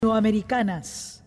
Americanas.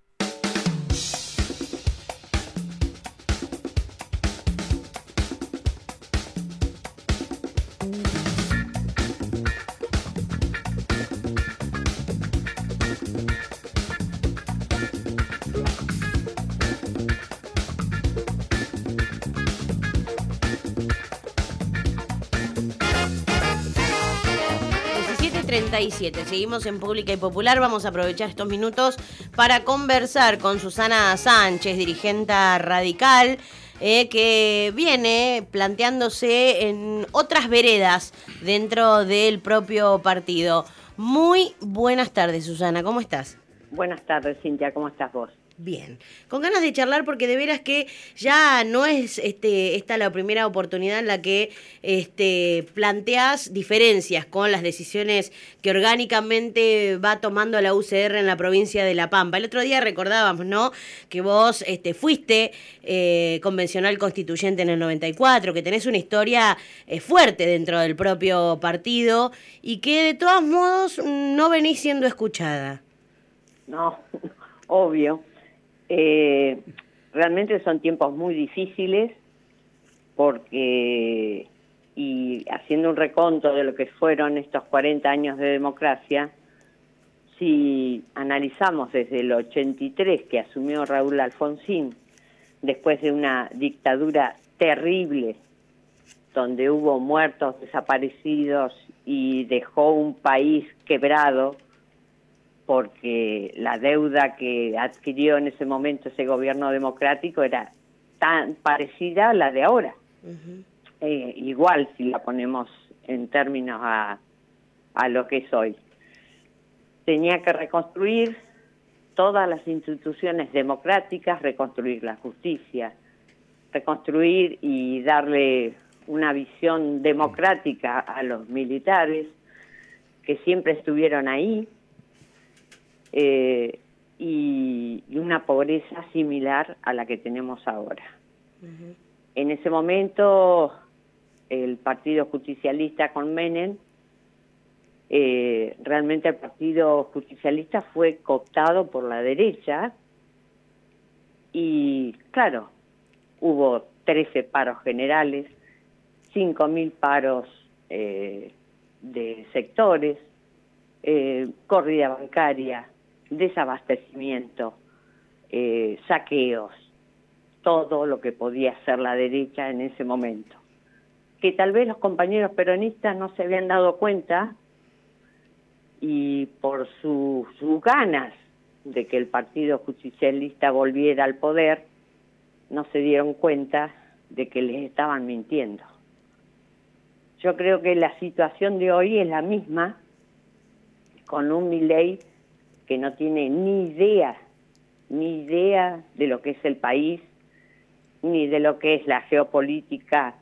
Seguimos en Pública y Popular. Vamos a aprovechar estos minutos para conversar con Susana Sánchez, dirigente radical, que viene planteándose en otras veredas dentro del propio partido. Muy buenas tardes, Susana, ¿cómo estás? Buenas tardes, Cintia, ¿cómo estás vos? Bien, con ganas de charlar porque de veras que ya no es esta la primera oportunidad en la que planteas diferencias con las decisiones que orgánicamente va tomando la UCR en la provincia de La Pampa. El otro día recordábamos, ¿no?, que vos fuiste convencional constituyente en el 94, que tenés una historia fuerte dentro del propio partido y que de todos modos no venís siendo escuchada. No, obvio. Realmente son tiempos muy difíciles porque, y haciendo un reconto de lo que fueron estos 40 años de democracia, si analizamos desde el 83 que asumió Raúl Alfonsín, después de una dictadura terrible, donde hubo muertos, desaparecidos y dejó un país quebrado, porque la deuda que adquirió en ese momento ese gobierno democrático era tan parecida a la de ahora. Uh-huh. Igual si la ponemos en términos a lo que es hoy. Tenía que reconstruir todas las instituciones democráticas, reconstruir la justicia, reconstruir y darle una visión democrática a los militares que siempre estuvieron ahí, y una pobreza similar a la que tenemos ahora. Uh-huh. En ese momento, el Partido Justicialista con Menem, realmente el Partido Justicialista fue cooptado por la derecha y, claro, hubo 13 paros generales, 5.000 paros de sectores, corrida bancaria, desabastecimiento, saqueos, todo lo que podía hacer la derecha en ese momento. Que tal vez los compañeros peronistas no se habían dado cuenta y por sus ganas de que el Partido Justicialista volviera al poder, no se dieron cuenta de que les estaban mintiendo. Yo creo que la situación de hoy es la misma, con un Milei que no tiene ni idea de lo que es el país, ni de lo que es la geopolítica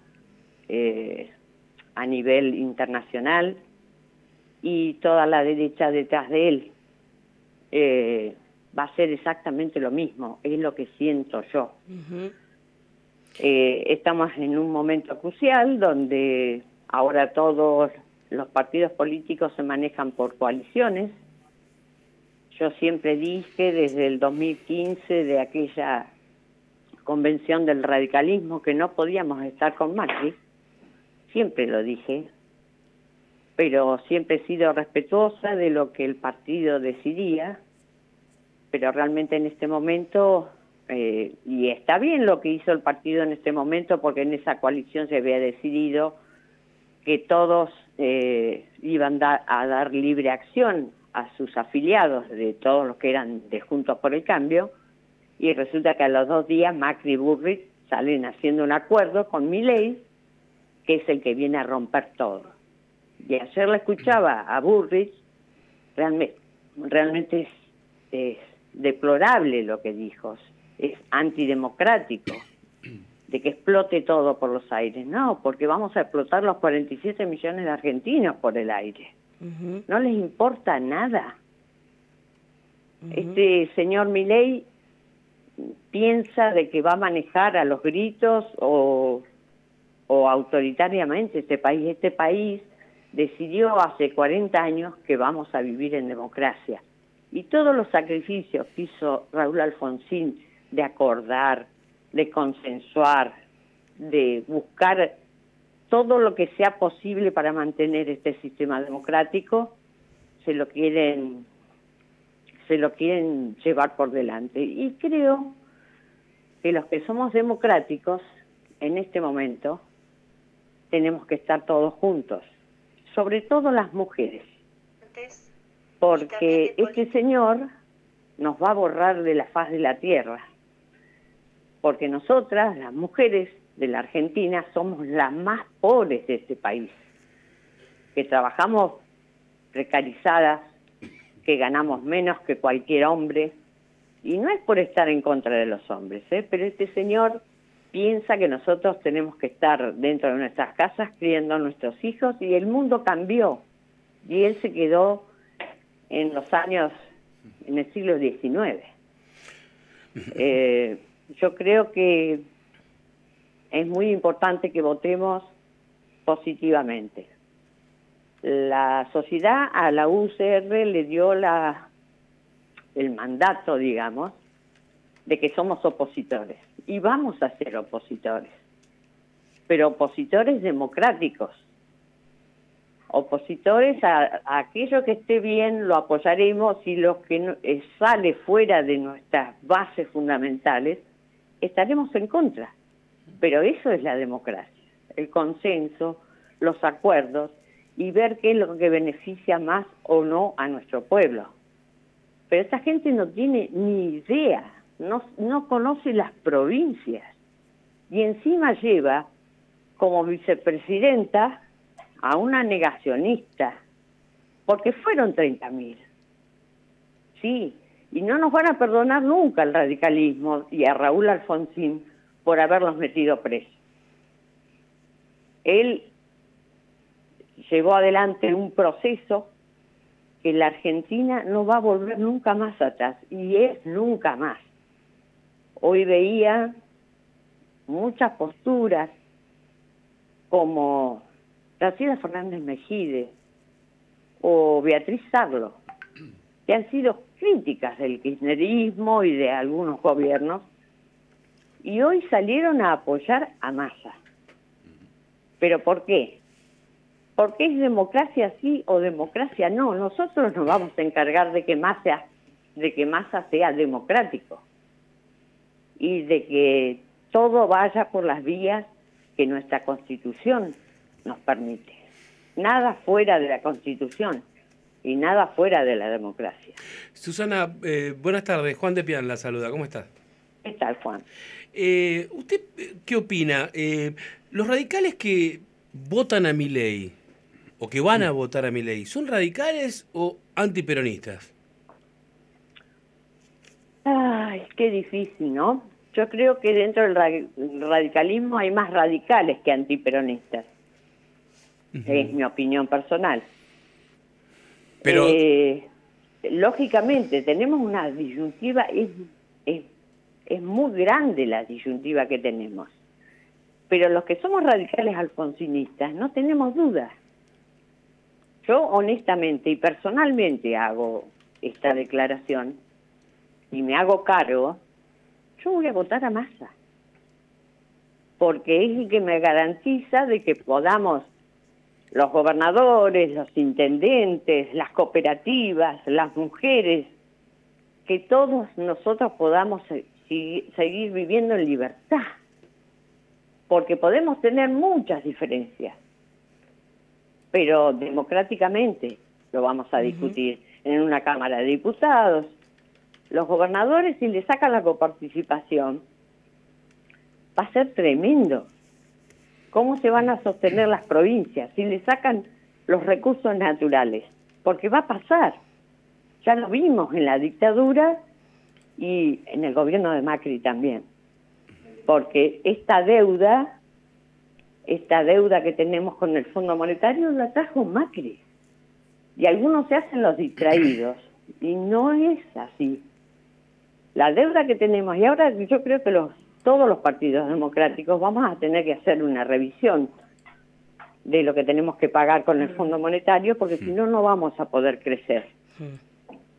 a nivel internacional, y toda la derecha detrás de él va a ser exactamente lo mismo, es lo que siento yo. Uh-huh. Estamos en un momento crucial donde ahora todos los partidos políticos se manejan por coaliciones. Yo siempre dije desde el 2015, de aquella convención del radicalismo, que no podíamos estar con Macri. Siempre lo dije, pero siempre he sido respetuosa de lo que el partido decidía, pero realmente en este momento, y está bien lo que hizo el partido en este momento, porque en esa coalición se había decidido que todos iban a dar libre acción a sus afiliados, de todos los que eran de Juntos por el Cambio, y resulta que a los 2 días Macri y Bullrich salen haciendo un acuerdo con Milei, que es el que viene a romper todo. Y ayer la escuchaba a Bullrich, realmente es deplorable lo que dijo, es antidemocrático, de que explote todo por los aires. No, porque vamos a explotar los 47 millones de argentinos por el aire. Uh-huh. No les importa nada. Uh-huh. Este señor Milei piensa de que va a manejar a los gritos o autoritariamente este país. Este país decidió hace 40 años que vamos a vivir en democracia. Y todos los sacrificios que hizo Raúl Alfonsín de acordar, de consensuar, de buscar todo lo que sea posible para mantener este sistema democrático, se lo quieren llevar por delante. Y creo que los que somos democráticos, en este momento, tenemos que estar todos juntos, sobre todo las mujeres, porque este señor nos va a borrar de la faz de la tierra, porque nosotras, las mujeres de la Argentina, somos las más pobres de este país, que trabajamos precarizadas, que ganamos menos que cualquier hombre, y no es por estar en contra de los hombres, pero este señor piensa que nosotros tenemos que estar dentro de nuestras casas criando a nuestros hijos, y el mundo cambió, y él se quedó en los años, en el siglo XIX. Yo creo que es muy importante que votemos positivamente. La sociedad a la UCR le dio el mandato, digamos, de que somos opositores, y vamos a ser opositores, pero opositores democráticos, opositores a aquello que esté bien lo apoyaremos, y lo que no, sale fuera de nuestras bases fundamentales estaremos en contra. Pero eso es la democracia, el consenso, los acuerdos, y ver qué es lo que beneficia más o no a nuestro pueblo. Pero esta gente no tiene ni idea, no conoce las provincias, y encima lleva como vicepresidenta a una negacionista, porque fueron 30.000. Sí, y no nos van a perdonar nunca al radicalismo y a Raúl Alfonsín por haberlos metido presos. Él llevó adelante un proceso que la Argentina no va a volver nunca más atrás, y es nunca más. Hoy veía muchas posturas como Graciela Fernández Mejide o Beatriz Sarlo, que han sido críticas del kirchnerismo y de algunos gobiernos, y hoy salieron a apoyar a Massa. ¿Pero por qué? ¿Porque es democracia sí o democracia no? Nosotros nos vamos a encargar de que Massa sea democrático, y de que todo vaya por las vías que nuestra Constitución nos permite. Nada fuera de la Constitución y nada fuera de la democracia. Susana, buenas tardes. Juan de Pian la saluda. ¿Cómo estás? ¿Qué tal, Juan? ¿Usted qué opina? ¿Los radicales que votan a Milei o que van a votar a Milei son radicales o antiperonistas? Ay, qué difícil, ¿no? Yo creo que dentro del radicalismo hay más radicales que antiperonistas. Es mi opinión personal. Pero lógicamente tenemos una disyuntiva, es muy grande la disyuntiva que tenemos. Pero los que somos radicales alfonsinistas no tenemos dudas. Yo honestamente y personalmente hago esta declaración y me hago cargo. Yo voy a votar a Massa, porque es el que me garantiza de que podamos, los gobernadores, los intendentes, las cooperativas, las mujeres, que todos nosotros podamos seguir viviendo en libertad, porque podemos tener muchas diferencias, pero democráticamente lo vamos a discutir en una Cámara de Diputados. Los gobernadores, si le sacan la coparticipación, va a ser tremendo. ¿Cómo se van a sostener las provincias si le sacan los recursos naturales? Porque va a pasar. Ya lo vimos en la dictadura y en el gobierno de Macri también. Porque esta deuda que tenemos con el Fondo Monetario la trajo Macri. Y algunos se hacen los distraídos. Y no es así. La deuda que tenemos, y ahora yo creo que todos los partidos democráticos vamos a tener que hacer una revisión de lo que tenemos que pagar con el Fondo Monetario, porque si no, no vamos a poder crecer.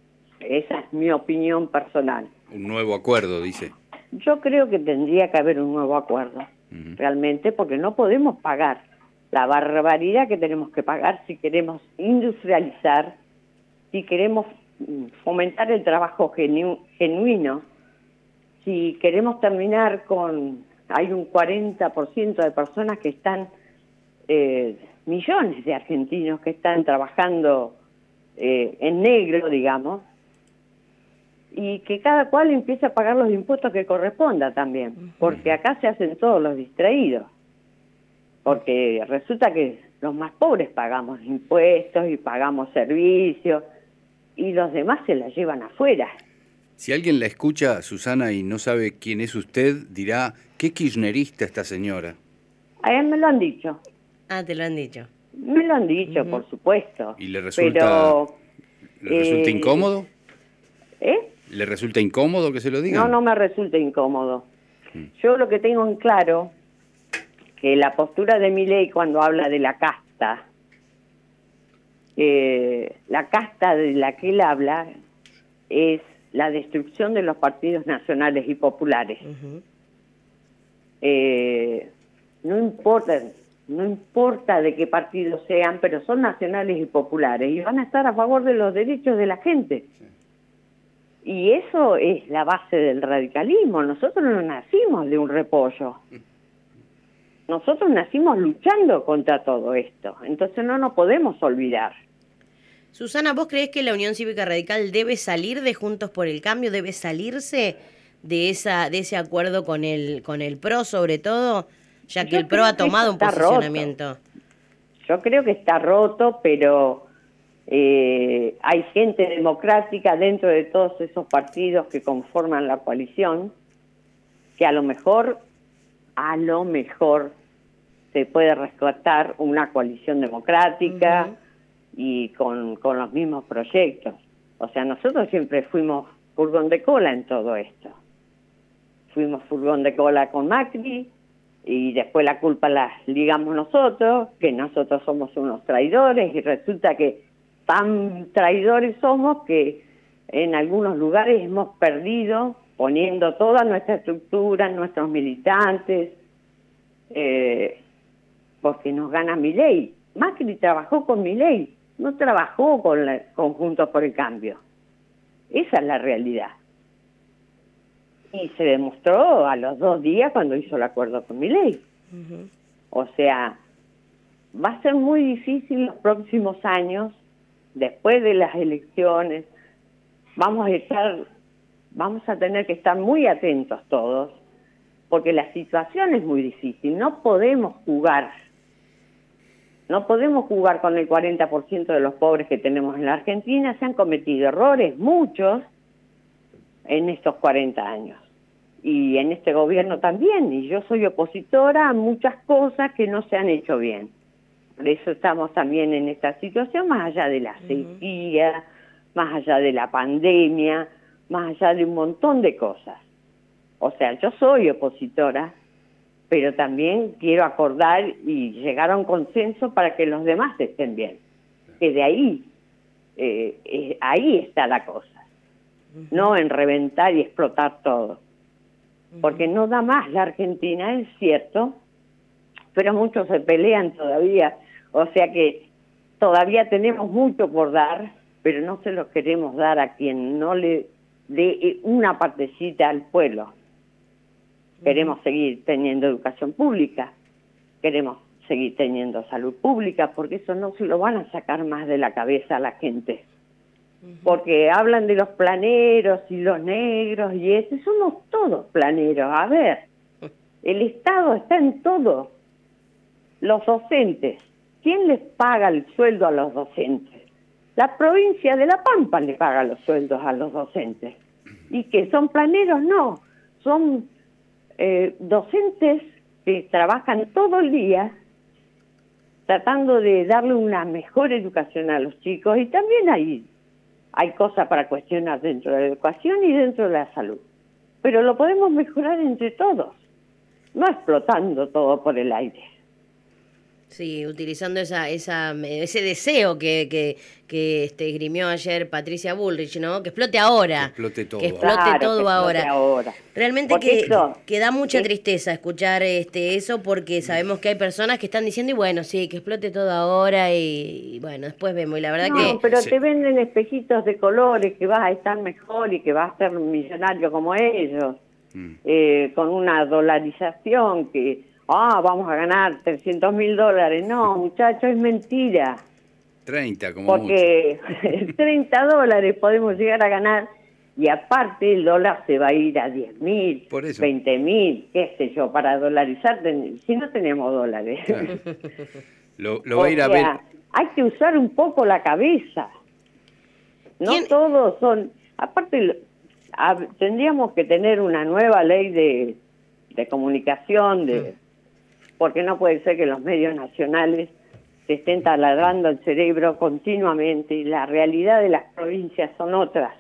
Esa es mi opinión personal. Un nuevo acuerdo, dice. Yo creo que tendría que haber un nuevo acuerdo, realmente, porque no podemos pagar la barbaridad que tenemos que pagar si queremos industrializar, si queremos fomentar el trabajo genuino, si queremos terminar con... Hay un 40% de personas que están, millones de argentinos que están trabajando en negro, digamos, y que cada cual empiece a pagar los impuestos que corresponda también, porque acá se hacen todos los distraídos, porque resulta que los más pobres pagamos impuestos y pagamos servicios, y los demás se la llevan afuera. Si alguien la escucha, Susana, y no sabe quién es usted, dirá, qué kirchnerista esta señora. A él me lo han dicho. Ah, te lo han dicho. Me lo han dicho, por supuesto. ¿Y le resulta incómodo? ¿Eh? ¿Le resulta incómodo que se lo digan? No, no me resulta incómodo. Yo lo que tengo en claro, que la postura de Milei cuando habla de la casta de la que él habla es la destrucción de los partidos nacionales y populares. No importa de qué partido sean, pero son nacionales y populares y van a estar a favor de los derechos de la gente. Sí. Y eso es la base del radicalismo. Nosotros no nacimos de un repollo. Nosotros nacimos luchando contra todo esto. Entonces no nos podemos olvidar. Susana, ¿vos creés que la Unión Cívica Radical debe salir de Juntos por el Cambio, debe salirse de ese acuerdo con el PRO sobre todo, ya que el PRO ha tomado un posicionamiento? Roto. Yo creo que está roto, pero hay gente democrática dentro de todos esos partidos que conforman la coalición, que a lo mejor se puede rescatar una coalición democrática y con los mismos proyectos. O sea, nosotros siempre fuimos furgón de cola en todo esto. Fuimos furgón de cola con Macri y después la culpa la ligamos nosotros, que nosotros somos unos traidores, y resulta que tan traidores somos que en algunos lugares hemos perdido poniendo toda nuestra estructura, nuestros militantes, porque nos gana Milei. Macri trabajó con Milei, no trabajó con Juntos por el Cambio. Esa es la realidad. Y se demostró a los 2 días cuando hizo el acuerdo con Milei. O sea, va a ser muy difícil los próximos años, después de las elecciones. Vamos a tener que estar muy atentos todos, porque la situación es muy difícil. No podemos jugar con el 40% de los pobres que tenemos en la Argentina. Se han cometido errores, muchos, en estos 40 años. Y en este gobierno también. Y yo soy opositora a muchas cosas que no se han hecho bien. Por eso estamos también en esta situación, más allá de la sequía, más allá de la pandemia, más allá de un montón de cosas. O sea, yo soy opositora, pero también quiero acordar y llegar a un consenso para que los demás estén bien. Que de ahí está la cosa. No en reventar y explotar todo. Porque no da más la Argentina, es cierto, pero muchos se pelean todavía. O sea que todavía tenemos mucho por dar, pero no se lo queremos dar a quien no le dé una partecita al pueblo. Queremos seguir teniendo educación pública, queremos seguir teniendo salud pública, porque eso no se lo van a sacar más de la cabeza a la gente. Porque hablan de los planeros y los negros y eso, somos todos planeros. A ver, el Estado está en todo. Los docentes, ¿quién les paga el sueldo a los docentes? La provincia de La Pampa le paga los sueldos a los docentes. ¿Y qué? ¿Son planeros? No, son docentes que trabajan todo el día tratando de darle una mejor educación a los chicos, y también hay cosas para cuestionar dentro de la educación y dentro de la salud. Pero lo podemos mejorar entre todos, no explotando todo por el aire. Sí, utilizando ese deseo que esgrimió ayer Patricia Bullrich, ¿no? Que explote ahora. Que explote todo. Que explote Claro, todo que explote ahora. ahora. Realmente Porque eso que da mucha es- tristeza escuchar eso, porque sabemos que hay personas que están diciendo, y bueno, sí, que explote todo ahora y bueno, después vemos. Y la verdad No, que pero Sí. te venden espejitos de colores que vas a estar mejor y que vas a ser millonario como ellos, con una dolarización que, vamos a ganar $300.000. No, muchachos, es mentira, 30 como mucho. porque $30 podemos llegar a ganar y aparte el dólar se va a ir a 10.000, Por eso. 20.000, qué sé yo, para dolarizar, si no tenemos dólares. Claro. Lo va a ir a O ver. sea, hay que usar un poco la cabeza. No ¿Quién? todos son... Aparte, tendríamos que tener una nueva ley de comunicación, porque no puede ser que los medios nacionales se estén taladrando el cerebro continuamente y la realidad de las provincias son otras.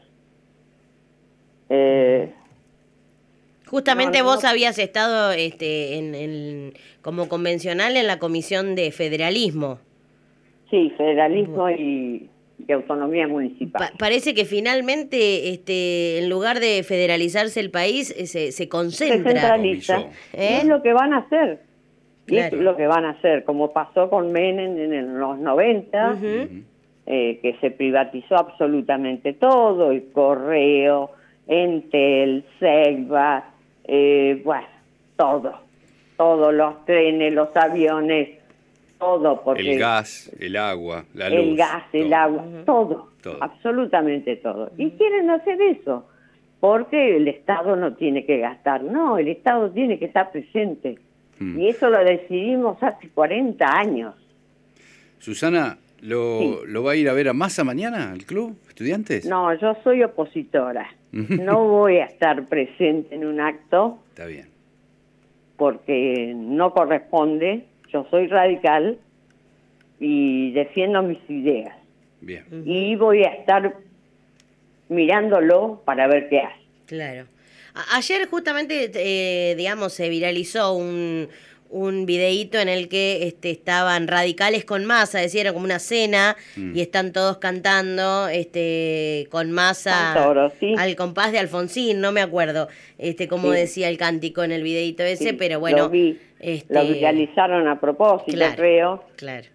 justamente no, vos no. habías estado como convencional en la Comisión de Federalismo. Sí, federalismo y autonomía municipal. Parece que finalmente, en lugar de federalizarse el país, se Se concentra. centraliza. Comisó. Y es lo que van a hacer. Y Claro. es lo que van a hacer, como pasó con Menem en los 90, que se privatizó absolutamente todo, el correo, Entel, Selva, bueno, todos los trenes, los aviones, todo, porque El gas, el agua, la luz. el gas, el todo. agua, todo, absolutamente todo. Y quieren hacer eso, porque el Estado no tiene que gastar, no, el Estado tiene que estar presente. Y eso lo decidimos hace 40 años. Susana, ¿lo va a ir a ver a Massa mañana, al club, estudiantes? No, yo soy opositora. No voy a estar presente en un acto Está bien. porque no corresponde. Yo soy radical y defiendo mis ideas. Bien. Y voy a estar mirándolo para ver qué hace. Claro. Ayer justamente, digamos, se viralizó un videíto en el que estaban radicales con Massa, decía, era como una cena, y están todos cantando con Massa Santoro, sí. al compás de Alfonsín, no me acuerdo cómo Sí. decía el cántico en el videíto ese, Sí, pero bueno. lo vi. Lo viralizaron a propósito, claro, creo. Claro.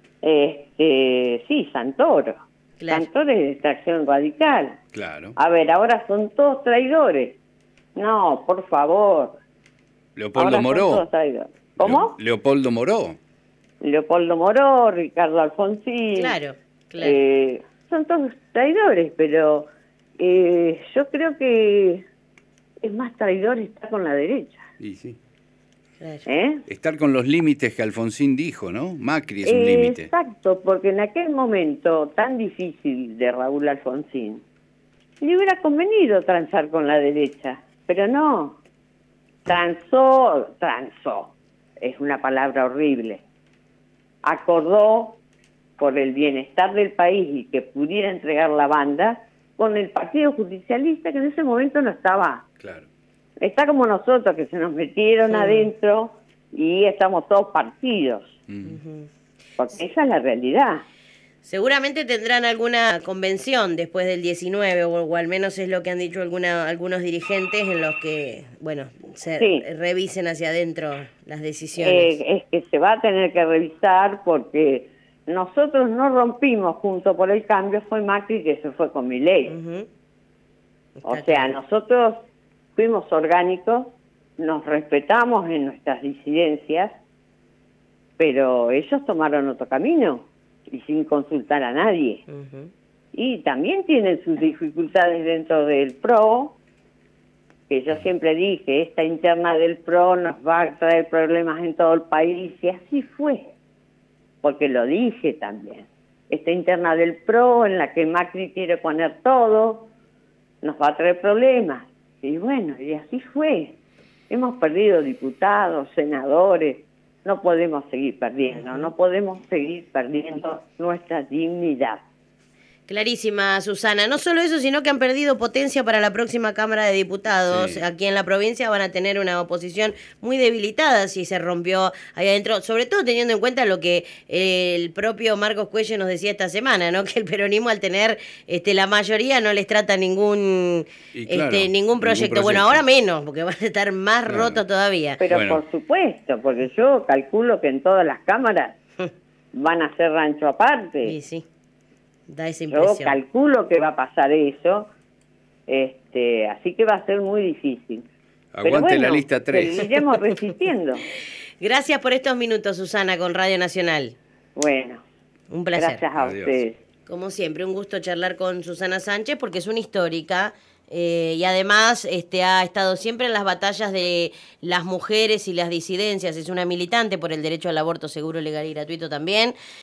Sí, Santoro. Claro. Santoro es de extracción radical. Claro. A ver, ahora son todos traidores. No, por favor. Leopoldo Ahora son Moró. todos traidores. ¿Cómo? Leopoldo Moró. Leopoldo Moró, Ricardo Alfonsín. Claro. Son todos traidores, pero yo creo que es más traidor estar con la derecha. Y sí. Claro. Estar con los límites que Alfonsín dijo, ¿no? Macri es un límite. Exacto, porque en aquel momento tan difícil de Raúl Alfonsín, le hubiera convenido transar con la derecha, pero no. Transó, es una palabra horrible. Acordó por el bienestar del país y que pudiera entregar la banda con el Partido Justicialista, que en ese momento no estaba. Claro. Está como nosotros, que se nos metieron adentro y estamos todos partidos. Porque esa es la realidad. Seguramente tendrán alguna convención después del 19, o al menos es lo que han dicho algunos dirigentes, en los que, bueno, revisen hacia adentro las decisiones. Es que se va a tener que revisar porque nosotros no rompimos junto por el cambio, fue Macri que se fue con Milei. O sea, nosotros fuimos orgánicos, nos respetamos en nuestras disidencias, pero ellos tomaron otro camino y sin consultar a nadie. Y también tienen sus dificultades dentro del PRO, que yo siempre dije, esta interna del PRO nos va a traer problemas en todo el país, y así fue, porque lo dije también. Esta interna del PRO, en la que Macri quiere poner todo, nos va a traer problemas. Y bueno, y así fue. Hemos perdido diputados, senadores. No podemos seguir perdiendo, no podemos seguir perdiendo nuestra dignidad. Clarísima, Susana. No solo eso, sino que han perdido potencia para la próxima Cámara de Diputados. Sí. Aquí en la provincia van a tener una oposición muy debilitada si se rompió ahí adentro, sobre todo teniendo en cuenta lo que el propio Marcos Cuello nos decía esta semana, ¿no? Que el peronismo, al tener la mayoría, no les trata ningún Y claro, ningún proyecto. Bueno, ahora menos, porque van a estar más rotos todavía. Pero Bueno. por supuesto, porque yo calculo que en todas las cámaras van a ser rancho aparte. Sí, sí. Da esa Yo impresión. calculo que va a pasar eso, así que va a ser muy difícil. Aguante la lista 3. Seguiremos resistiendo. Gracias por estos minutos, Susana, con Radio Nacional. Bueno, Un placer. gracias a Adiós. ustedes. Como siempre, un gusto charlar con Susana Sánchez porque es una histórica y además ha estado siempre en las batallas de las mujeres y las disidencias. Es una militante por el derecho al aborto seguro, legal y gratuito también.